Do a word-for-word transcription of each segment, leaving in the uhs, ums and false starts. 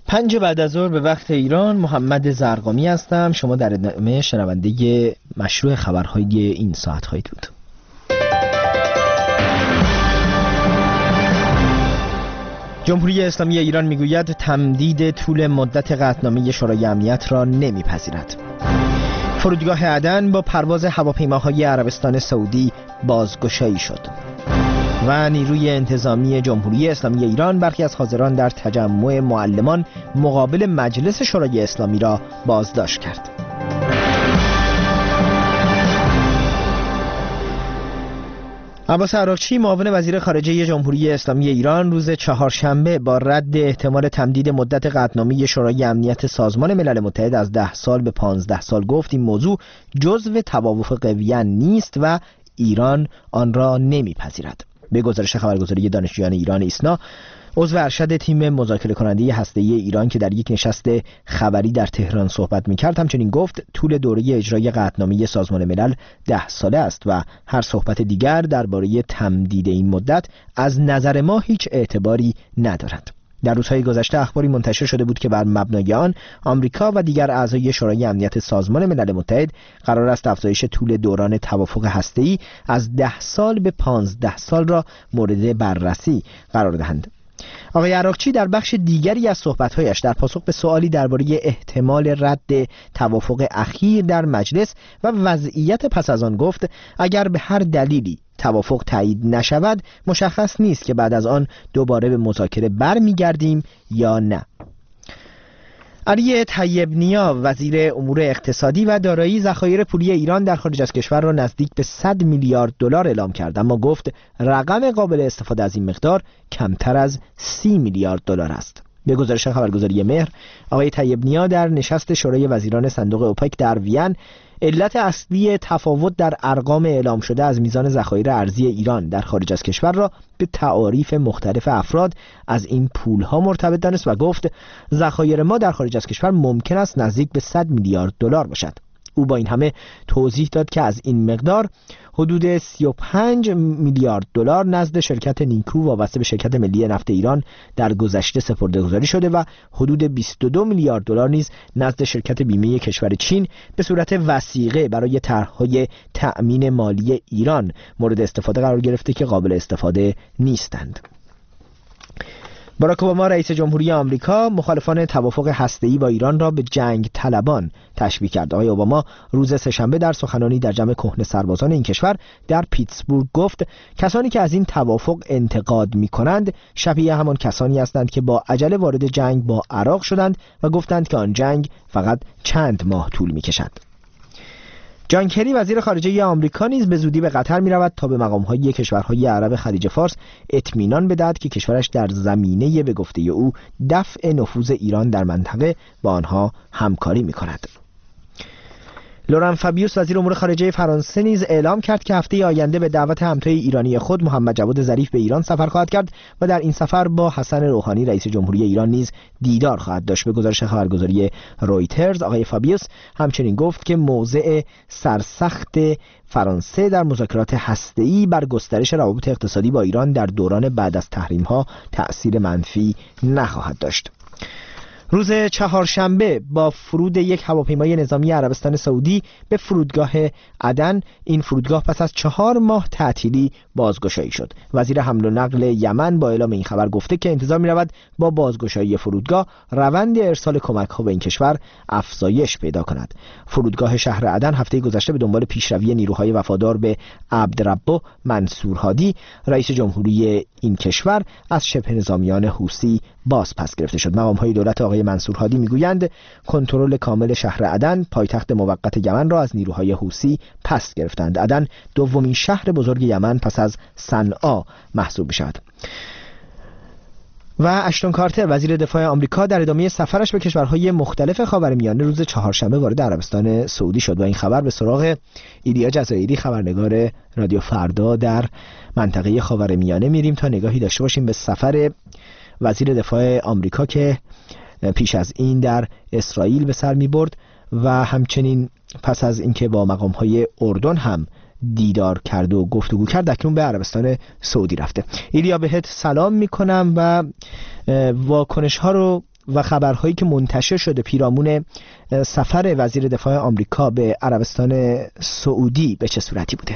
پنج بعد از ظهر به وقت ایران، محمد زرقامی هستم. شما در ادامه شنونده مشروع خبرهای این ساعت خواهید بود. جمهوری اسلامی ایران میگوید تمدید طول مدت قطعنامه شورای امنیت را نمیپذیرد. فرودگاه عدن با پرواز هواپیماهای عربستان سعودی بازگشایی شد. و نیروی انتظامی جمهوری اسلامی ایران برخی از حاضران در تجمع معلمان مقابل مجلس شورای اسلامی را بازداشت کرد. عباس عراقچی، معاون وزیر خارجه جمهوری اسلامی ایران، روز چهارشنبه با رد احتمال تمدید مدت قطعنامه شورای امنیت سازمان ملل متحد از ده سال به پانزده سال گفت این موضوع جزو توافق وین نیست و ایران آن را نمیپذیرد. به گزارش خبرگزاری دانشجویان ایران ایسنا، عضو ارشد تیم مذاکره کننده هسته‌ای ایران که در یک نشست خبری در تهران صحبت می‌کرد، همچنین گفت طول دوره اجرای قطعنامه سازمان ملل ده ساله است و هر صحبت دیگر درباره تمدید این مدت از نظر ما هیچ اعتباری ندارد. در روزهای گذشته اخباری منتشر شده بود که بر مبنای آن آمریکا و دیگر اعضای شورای امنیت سازمان ملل متحد قرار است افزایش طول دوران توافق هسته‌ای از ده سال به پانزده سال را مورد بررسی قرار دهند. آقای عراقچی در بخش دیگری از صحبت‌هایش در پاسخ به سوالی درباره احتمال رد توافق اخیر در مجلس و وضعیت پس از آن گفت اگر به هر دلیلی توافق تایید نشود مشخص نیست که بعد از آن دوباره به مذاکره برمیگردیم یا نه. علی طیب نیا، وزیر امور اقتصادی و دارایی ذخایر پولی ایران در خارج از کشور را نزدیک به صد میلیارد دلار اعلام کرد، اما گفت رقم قابل استفاده از این مقدار کمتر از سی میلیارد دلار است. به گزارش خبرگزاری مهر، آقای طیب نیا در نشست شورای وزیران صندوق اوپک در وین علت اصلی تفاوت در ارقام اعلام شده از میزان ذخایر ارزی ایران در خارج از کشور را به تعاریف مختلف افراد از این پولها مرتبط دانست و گفت ذخایر ما در خارج از کشور ممکن است نزدیک به صد میلیارد دلار باشد. او با این همه توضیح داد که از این مقدار حدود سی و پنج میلیارد دلار نزد شرکت نیکو وابسته به شرکت ملی نفت ایران در گذشته سپرده‌گذاری شده و حدود بیست و دو میلیارد دلار نیز نزد شرکت بیمه کشور چین به صورت وثیقه برای طرح‌های تأمین مالی ایران مورد استفاده قرار گرفته که قابل استفاده نیستند. باراک اوباما رئیس جمهوری آمریکا مخالفان توافق هسته‌ای با ایران را به جنگ طلبان تشبیه کرد. آقای اوباما روز سه‌شنبه در سخنرانی در جمع کهنه سربازان این کشور در پیتسبورگ گفت کسانی که از این توافق انتقاد می‌کنند شبیه همان کسانی هستند که با عجله وارد جنگ با عراق شدند و گفتند که آن جنگ فقط چند ماه طول می‌کشد. جان کری وزیر خارجه آمریکا نیز به زودی به قطر می‌رود تا به مقام‌های کشورهای عرب خلیج فارس اطمینان بدهد که کشورش در زمینه به گفته او دفع نفوذ ایران در منطقه با آنها همکاری می‌کند. لوران فابیوس وزیر امور خارجه فرانسه نیز اعلام کرد که هفته آینده به دعوت همتای ایرانی خود محمد جواد ظریف به ایران سفر خواهد کرد و در این سفر با حسن روحانی رئیس جمهوری ایران نیز دیدار خواهد داشت. به گزارش خبرگزاری رویترز، آقای فابیوس همچنین گفت که موضع سرسخت فرانسه در مذاکرات هسته‌ای بر گسترش روابط اقتصادی با ایران در دوران بعد از تحریم‌ها تأثیر منفی نخواهد داشت. روز چهارشنبه با فرود یک هواپیمای نظامی عربستان سعودی به فرودگاه عدن، این فرودگاه پس از چهار ماه تعطیلی بازگشایی شد. وزیر حمل و نقل یمن با اعلام این خبر گفته که انتظار می‌رود با بازگشایی فرودگاه روند ارسال کمک‌ها به این کشور افزایش پیدا کند. فرودگاه شهر عدن هفته گذشته به دنبال پیشروی نیروهای وفادار به عبدربه منصور هادی رئیس جمهوری این کشور از شبه نظامیان حوثی باز پس گرفته شد. مقام‌های دولت آقای منصور هادی میگویند کنترل کامل شهر عدن، پایتخت موقت یمن را از نیروهای حوثی پس گرفتند. عدن دومین شهر بزرگ یمن پس از صنعا محسوب می‌شود. و اشتون کارتر وزیر دفاع آمریکا در ادامه سفرش به کشورهای مختلف خاورمیانه روز چهارشنبه وارد عربستان سعودی شد و این خبر به سراغ ایلیا جزایری خبرنگار رادیو فردا در منطقه خاورمیانه میریم تا نگاهی داشته باشیم به سفر وزیر دفاع آمریکا که پیش از این در اسرائیل به سر می برد و همچنین پس از اینکه با مقام‌های اردن هم دیدار کرد و گفتگو کرد اکنون به عربستان سعودی رفته. ایلیا بهت سلام میکنم و واکنش ها رو و خبرهایی که منتشر شده پیرامون سفر وزیر دفاع آمریکا به عربستان سعودی به چه صورتی بوده؟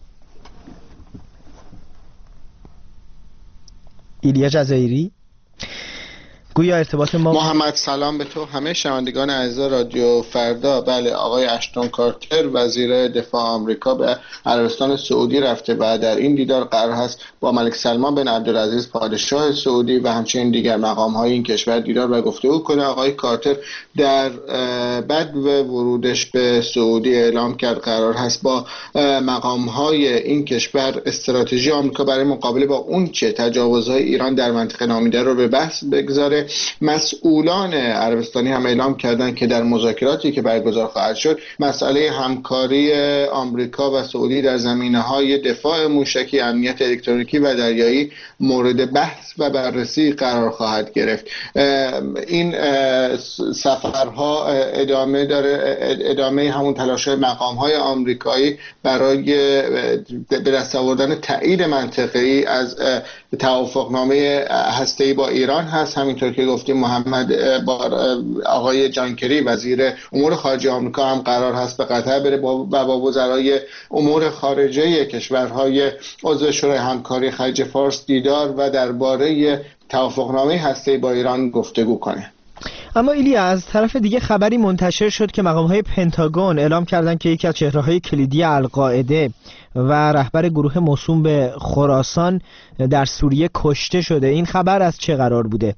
ایلیا جزایری، گویا ارتباط ما محمد سلام به تو، همه شنوندگان عزیز رادیو فردا. بله، آقای اشتون کارتر وزیر دفاع آمریکا به عربستان سعودی رفته و در این دیدار قرار هست با ملک سلمان بن عبدالعزیز پادشاه سعودی و همچنین دیگر مقام‌های این کشور دیدار و گفتگو کنه. آقای کارتر در بعد ورودش به سعودی اعلام کرد قرار هست با مقام‌های این کشور استراتژی آمریکا برای مقابله با اون چه تجاوزهای ایران در منطقه نامیده رو به بحث بگذاره. مسئولان عربستانی هم اعلام کردند که در مذاکراتی که برگزار خواهد شد مسئله همکاری آمریکا و سعودی در زمینه‌های دفاع موشکی، امنیت الکترونیکی و دریایی مورد بحث و بررسی قرار خواهد گرفت. این سفرها ادامه داره، ادامه همون تلاش‌های مقام‌های آمریکایی برای به دست آوردن تایید منطقه‌ای از توافقنامه هسته‌ای با ایران هست. همینطور که گفتیم محمد با آقای جان کری وزیر امور خارجه آمریکا هم قرار هست به قطر بره و با وزرای امور خارجه کشورهای عضو شورای همکاری خلیج فارس دیدار و درباره توافقنامه هسته‌ای با ایران گفتگو کنه. اما ایلیا، از طرف دیگه خبری منتشر شد که مقام‌های پنتاگون اعلام کردند که یکی از چهره‌های کلیدی القاعده و رهبر گروه موسوم به خراسان در سوریه کشته شده. این خبر از چه قرار بوده؟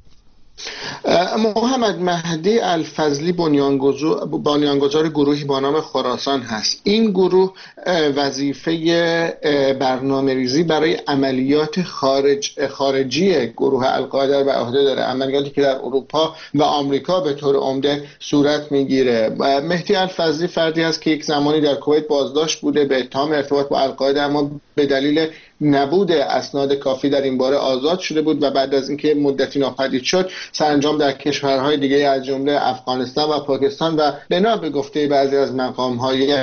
محمد مهدی الفضلی بنیانگذار گروهی با نام خراسان هست. این گروه وظیفه برنامه‌ریزی برای عملیات خارج خارجی گروه القاعده به عهده داره، عملیاتی که در اروپا و آمریکا به طور عمده صورت میگیره. مهدی الفضلی فردی است که یک زمانی در کویت بازداشت بوده به اتهام ارتباط با القاعده، اما به دلیل نبود اسناد کافی در این باره آزاد شده بود و بعد از اینکه مدتی ناپدید شد سرانجام در کشورهای دیگه از جمله افغانستان و پاکستان و بنا به گفته بعضی از مقام‌های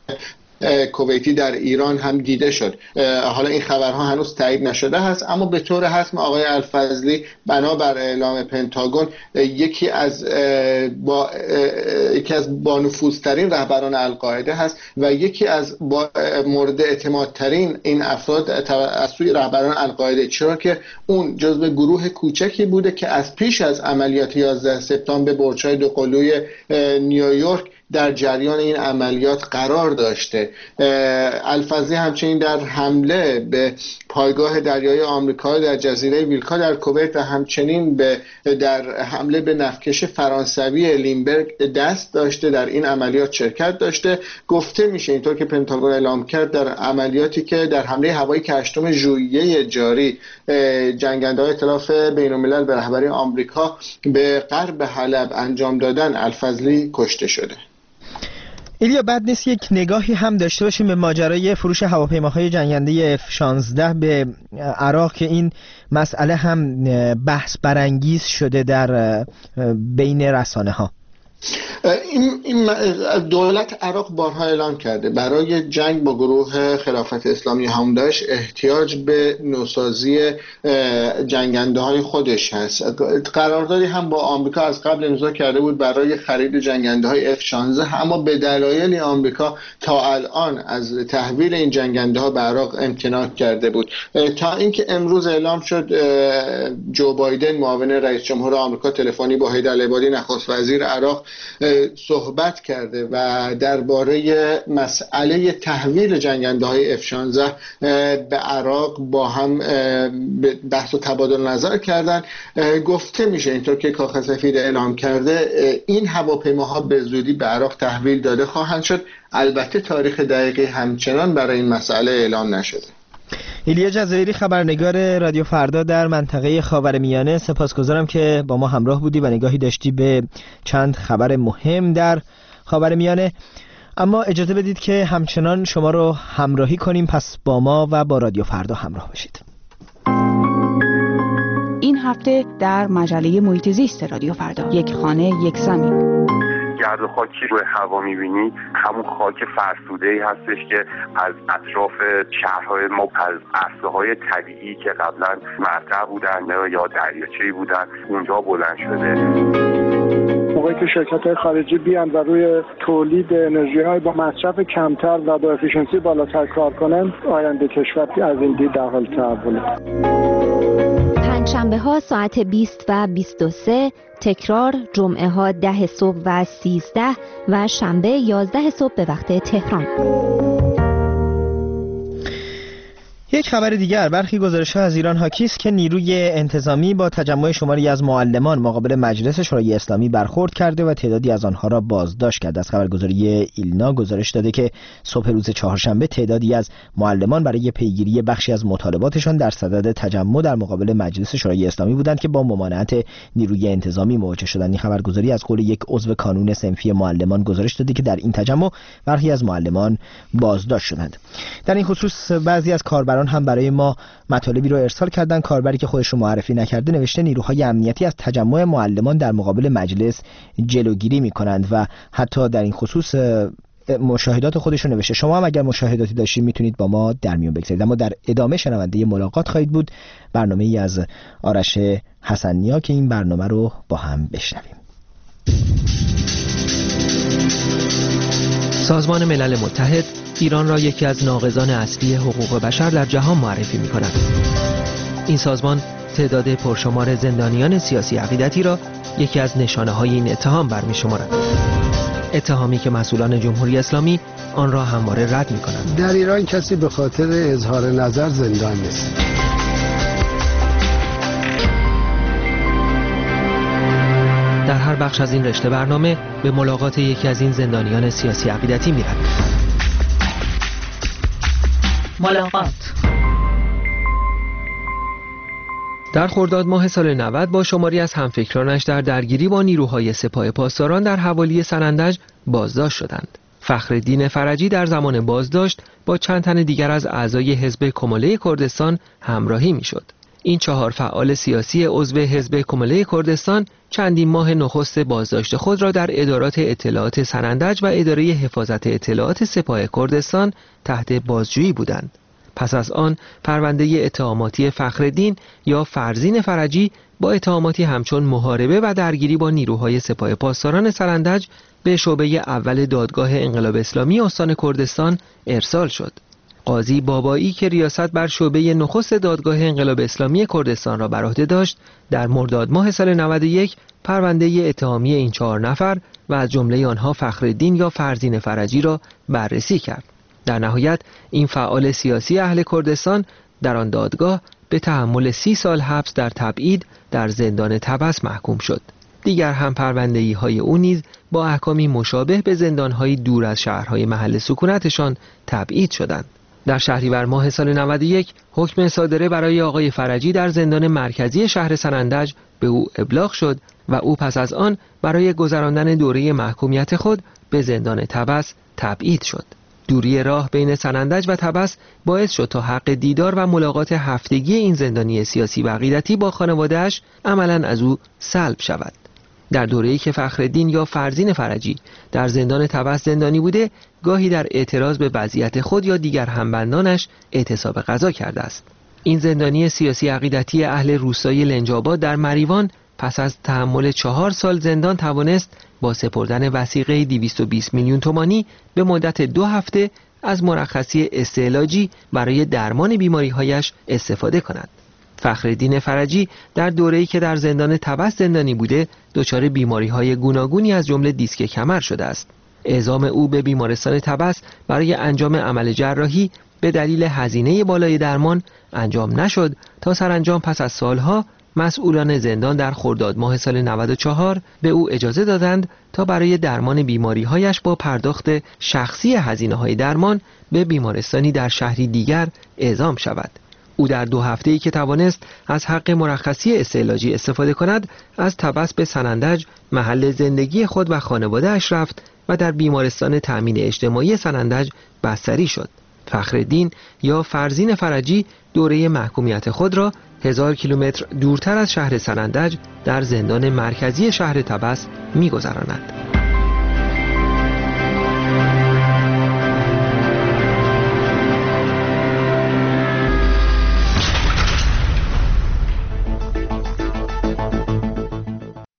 کویتی در ایران هم دیده شد. حالا این خبرها هنوز تایید نشده هست، اما به طور حتم آقای الفضلی بنابر اعلام پنتاگون یکی از با یکی از بانفوذترین رهبران القاعده هست و یکی از مورد اعتمادترین این افراد از سوی رهبران القاعده، چرا که اون جزو گروه کوچکی بوده که از پیش از عملیات یازده سپتامبر به برج‌های دوقلوی نیویورک در جریان این عملیات قرار داشته. الفضلی همچنین در حمله به پایگاه دریایی آمریکا در جزیره ویلکا در کویت و همچنین به در حمله به نفتکش فرانسوی لیمبرگ دست داشته، در این عملیات شرکت داشته. گفته میشه اینطور که پنتاگون اعلام کرد در عملیاتی که در حمله هوایی که هشتم ژوئیه جاری جنگنده‌های ائتلاف بین‌الملل به رهبری آمریکا به غرب حلب انجام دادن، الفضلی کشته شده. ایلیا، بد نیست یک نگاهی هم داشته باشیم به ماجرای فروش هواپیماهای جنگنده اف شانزده به عراق که این مسئله هم بحث برانگیز شده در بین رسانه ها. این, این دولت عراق بارها اعلام کرده برای جنگ با گروه خلافت اسلامی هم داشت احتیاج به نوسازی جنگنده های خودش هست. قراردادی هم با آمریکا از قبل امضا کرده بود برای خرید جنگنده های اف شانزده، اما به دلایلی آمریکا تا الان از تحویل این جنگنده ها به عراق امتناع کرده بود تا اینکه امروز اعلام شد جو بایدن معاون رئیس جمهور آمریکا تلفنی با حیدر العبادی نخست وزیر عراق صحبت کرده و درباره مسئله تحویل جنگنده های اف شانزده به عراق با هم بحث و تبادل نظر کردن. گفته میشه اینطور که کاخ سفید اعلام کرده این هواپیماها به زودی به عراق تحویل داده خواهند شد. البته تاریخ دقیقی همچنان برای این مسئله اعلام نشده. ایلیا جزایری، خبرنگار رادیو فردا در منطقه خاورمیانه، سپاسگزارم که با ما همراه بودی و نگاهی داشتی به چند خبر مهم در خاورمیانه. اما اجازه بدید که همچنان شما رو همراهی کنیم، پس با ما و با رادیو فردا همراه باشید. این هفته در مجله محیط زیست رادیو فردا، یک خانه یک زمین، گرد و خاکی روی هوا میبینید همون خاک فرسوده‌ای هستش که از اطراف شهرهای ما از عرصه‌های طبیعی که قبلا مرتع بودن یا دریاچه‌ای بودن اونجا بلند شده. موقعی که شرکت‌های خارجی بیان و روی تولید انرژی‌های با مصرف کمتر و با افیشنسی بالاتر کار کنند، آینده کشور از این دید در حال تحوله. پنجشنبه ها ساعت بیست و بیست و سه، تکرار جمعه ها ده صبح و سیزده و شنبه یازده صبح به وقت تهران. یک خبر دیگر، برخی گزارش‌ها از ایران حاکی است که نیروی انتظامی با تجمع شماری از معلمان مقابل مجلس شورای اسلامی برخورد کرده و تعدادی از آنها را بازداشت کرده. از خبرگزاری ایلنا گزارش داده که صبح روز چهارشنبه تعدادی از معلمان برای پیگیری بخشی از مطالباتشان در صدد تجمع در مقابل مجلس شورای اسلامی بودند که با ممانعت نیروی انتظامی مواجه شدند. این خبرگزاری از قول یک عضو کانون صنفی معلمان گزارش داده که در این تجمع برخی از معلمان بازداشت شدند. در این خصوص بعضی از کاربران هم برای ما مطالبی رو ارسال کردن. کاربری که خودش رو معرفی نکرده نوشته نیروهای امنیتی از تجمع معلمان در مقابل مجلس جلوگیری می‌کنند و حتی در این خصوص مشاهدات خودش رو نوشته. شما هم اگر مشاهداتی داشتید میتونید با ما در میون بگذارید. اما در ادامه شنونده ملاقات خواهید بود، برنامه‌ای از آرش حسنیا که این برنامه رو با هم بشنویم. سازمان ملل متحد ایران را یکی از ناقضان اصلی حقوق بشر در جهان معرفی می‌کند. این سازمان تعداد پرشمار زندانیان سیاسی عقیدتی را یکی از نشانه‌های این اتهام برمی‌شمارد. اتهامی که مسئولان جمهوری اسلامی آن را همواره رد می‌کنند. در ایران کسی به خاطر اظهار نظر زندان نیست. در هر بخش از این رشته برنامه به ملاقات یکی از این زندانیان سیاسی عقیدتی می‌رویم. ملاقات. در خرداد ماه سال نود با شماری از همفکرانش در درگیری با نیروهای سپاه پاسداران در حوالی سنندج بازداشت شدند. فخرالدین فرجی در زمان بازداشت با چند تن دیگر از اعضای حزب کماله کردستان همراهی می‌شد. این چهار فعال سیاسی عضو حزب کماله کردستان چندین ماه نخست بازداشت خود را در ادارات اطلاعات سنندج و اداره حفاظت اطلاعات سپاه کردستان تحت بازجویی بودند. پس از آن پرونده اتهاماتی فخرالدین یا فرزین فرجی با اتهاماتی همچون محاربه و درگیری با نیروهای سپاه پاسداران سنندج به شعبه اول دادگاه انقلاب اسلامی استان کردستان ارسال شد. قاضی بابایی که ریاست بر شعبه نخست دادگاه انقلاب اسلامی کردستان را بر عهده داشت، در مرداد ماه سال نود و یک پرونده اتهامی این چهار نفر و از جمله آنها فخرالدین یا فرزین فرجی را بررسی کرد. در نهایت این فعال سیاسی اهل کردستان در آن دادگاه به تحمل سی سال حبس در تبعید در زندان طبس محکوم شد. دیگر هم پرونده‌ای های او نیز با احکامی مشابه به زندان‌های دور از شهرهای محل سکونتشان تبعید شدند. در شهریور ماه سال نود و یک حکم صادره برای آقای فرجی در زندان مرکزی شهر سنندج به او ابلاغ شد و او پس از آن برای گذراندن دوره محکومیت خود به زندان طبس تبعید شد. دوری راه بین سنندج و طبس باعث شد تا حق دیدار و ملاقات هفتگی این زندانی سیاسی و عقیدتی با خانواده‌اش عملاً از او سلب شود. در دوره‌ای که فخرالدین یا فرزین فرجی در زندان طبس زندانی بوده، گاهی در اعتراض به وضعیت خود یا دیگر همبندانش اعتصاب غذا کرده است. این زندانی سیاسی عقیدتی اهل روستای لنج‌آباد در مریوان پس از تحمل چهار سال زندان توانست با سپردن وثیقه دویست و بیست میلیون تومانی به مدت دو هفته از مرخصی استعلاجی برای درمان بیماری‌هایش استفاده کند. فخرالدین فرجی در دوره‌ای که در زندان طبس زندانی بوده دچار بیماری‌های گوناگونی از جمله دیسک کمر شده است. اعزام او به بیمارستان طبس برای انجام عمل جراحی به دلیل هزینه بالای درمان انجام نشد تا سرانجام پس از سالها مسئولان زندان در خرداد ماه سال نود و چهار به او اجازه دادند تا برای درمان بیماری‌هایش با پرداخت شخصی هزینه‌های درمان به بیمارستانی در شهری دیگر اعزام شود. او در دو هفته‌ای که توانست از حق مرخصی استعلاجی استفاده کند، از طبس به سنندج محل زندگی خود و خانواده‌اش رفت و در بیمارستان تأمین اجتماعی سنندج بستری شد. فخرالدین یا فرزین فرجی دوره محکومیت خود را هزار کیلومتر دورتر از شهر سنندج در زندان مرکزی شهر طبس می‌گذراند.